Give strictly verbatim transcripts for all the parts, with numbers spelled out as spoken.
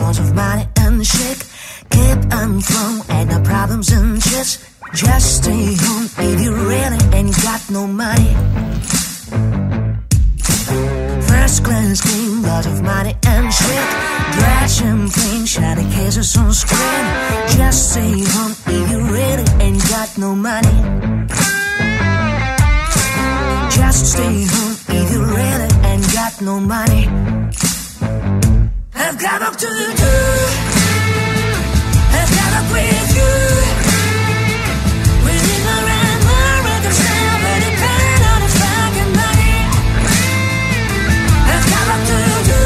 lots of money and chic. Keep on phone, ain't no problems and shit. Just stay home if you really ain't got no money. First class game, lots of money and shit. Bright champagne, shiny cases on screen. Just stay home if you really ain't got no money. Just stay home if you really ain't got no money. I've got work to do. I've got work with you. Within my rent, my rent is never depend on the fucking money. I've got work to do.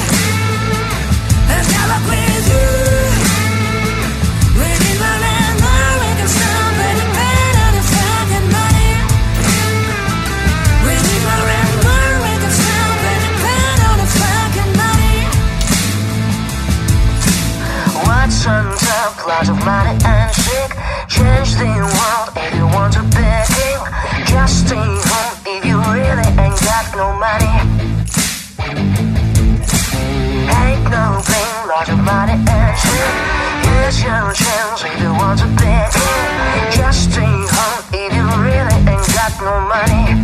I've got work with you. Within my rent, my rent is never depend on the fucking money. Within my rent, my rent is never depend on the fucking money. What's on top? Lots of money and chic. Change the world if you want to be king. Just stay home if you really ain't got no money. Ain't no thing, lots of money and chic. Here's your chance if you want to be king. Just stay home if you really ain't got no money.